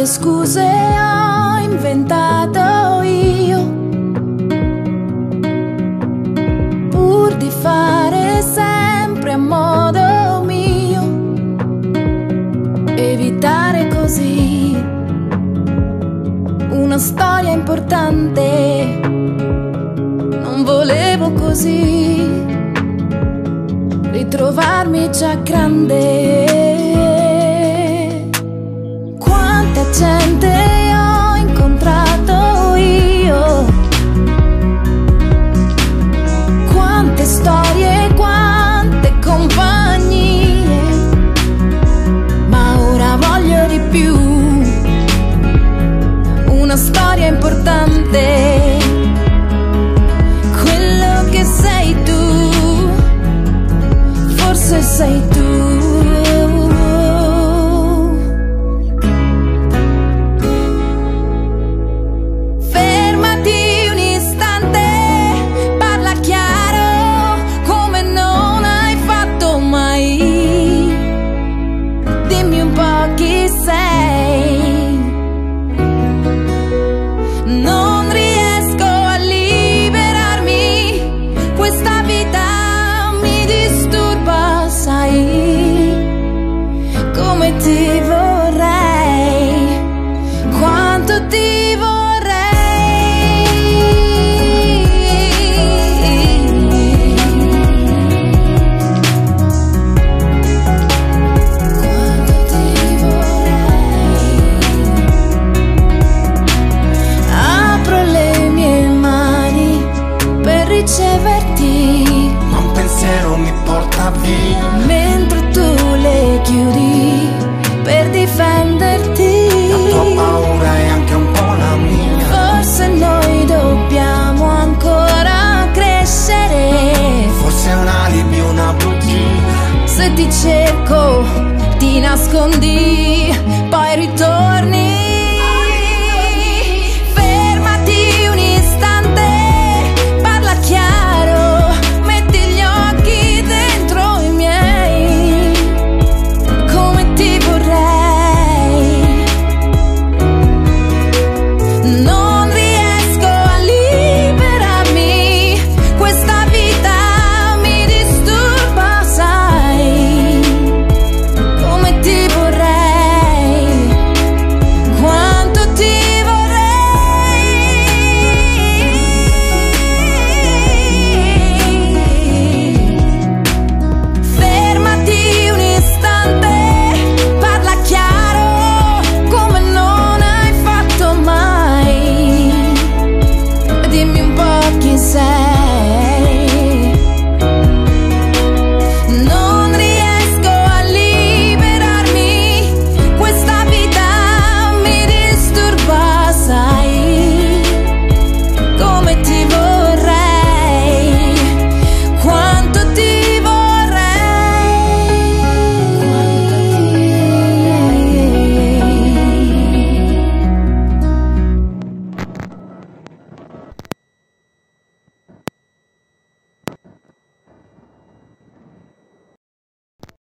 scuse ho inventato io, pur di fare sempre a modo mio, evitare così una storia importante. Non volevo così ritrovarmi già grande. Quanta gente ho incontrato io, quante storie, quante compagnie, ma ora voglio di più, una storia importante. Quello che sei tu, forse sei tu. Non riesco a liberarmi, questa vita mi disturba, sai, come ti vorrei, quanto ti vorrei. Quanto ti vorrei. Apro le mie mani per riceverti, ma un pensiero mi porta via, mentre tu le chiudi per difenderti. la tua paura è anche un po' la mia. Forse noi dobbiamo ancora crescere, Forse è un alibi, una bugia. se ti cerco ti nascondi.